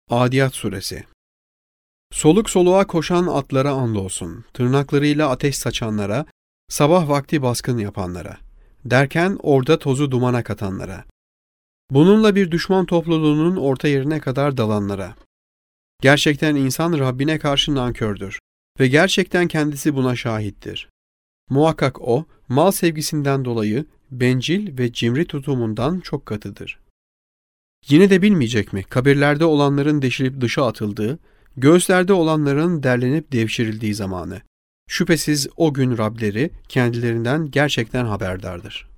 Adiyat Suresi. Soluk soluğa koşan atlara andolsun, tırnaklarıyla ateş saçanlara, sabah vakti baskın yapanlara, derken orada tozu dumana katanlara, bununla bir düşman topluluğunun orta yerine kadar dalanlara. Gerçekten insan Rabbine karşı nankördür ve gerçekten kendisi buna şahittir. Muhakkak o, mal sevgisinden dolayı bencil ve cimri tutumundan çok katıdır. Yine de bilmeyecek mi, kabirlerde olanların deşilip dışa atıldığı, göğüslerde olanların derlenip devşirildiği zamanı. Şüphesiz o gün Rableri kendilerinden gerçekten haberdardır.